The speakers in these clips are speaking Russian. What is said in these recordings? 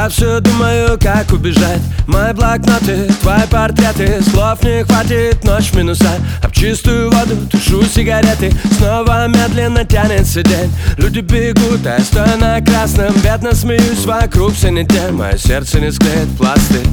Я все думаю, как убежать. Мои блокноты, твои портреты. Слов не хватит, ночь в минуса. Об чистую воду тушу сигареты. Снова медленно тянется день. Люди бегут, а я стою на красном. Бедно смеюсь, вокруг все не день. Мое сердце не склеит пластырь.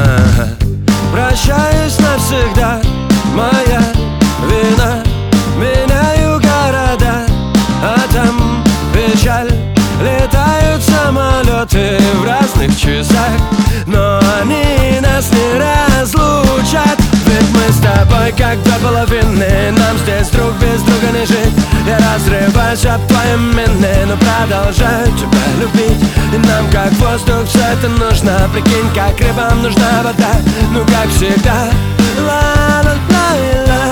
Прощаюсь навсегда, моя вина. Меняю города, а там печаль. Летают самолеты в разных часах, но они нас не разлучат. Ведь мы с тобой как две половины. Нам здесь друг без друга не жить. Я разрываюсь об твоем имени, но продолжаю тебя любить. И нам как воздух все это нужно. Прикинь, как рыбам нужна вода. Ну как всегда. Ла-ла-ла-ла.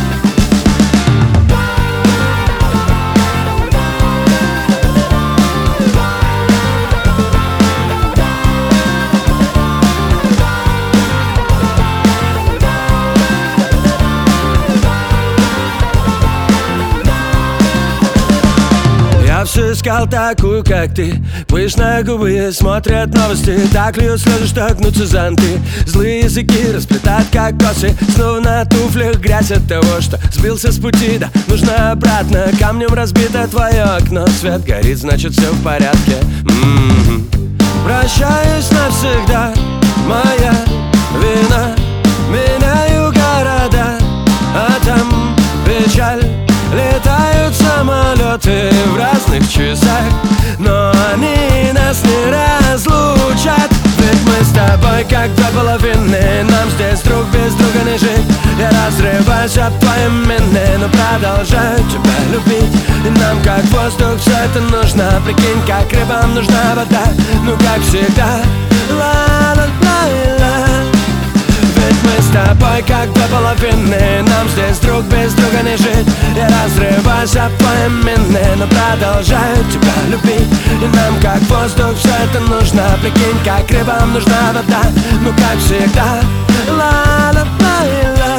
Я все искал такую, как ты. Пышные губы смотрят новости. Так льют слезы, что гнутся зонты. Злые языки расплетают, как косы. Снова на туфлях грязь от того, что сбился с пути. Да, нужно обратно. Камнем разбито твое окно. Свет горит, значит все в порядке. Прощаюсь навсегда, моя вина. Меняю города, а там печаль. Летают самолеты в разных часах, но они нас не разлучат. Ведь мы с тобой как две половины. Нам здесь друг без друга не жить. Я разрываюсь об твоем имени, но продолжаю тебя любить. И нам как воздух все это нужно. Прикинь, как рыбам нужна вода. Ну как всегда. Ла-ла-ла-ла. Ведь мы с тобой как две половины. Нам здесь друг без друга не жить. Я разрываюсь об твоем имени, но продолжаю тебя любить. И нам как воздух все это нужно. Прикинь, как рыбам нужна вода. Ну как всегда. Ла-ла-ла-ла.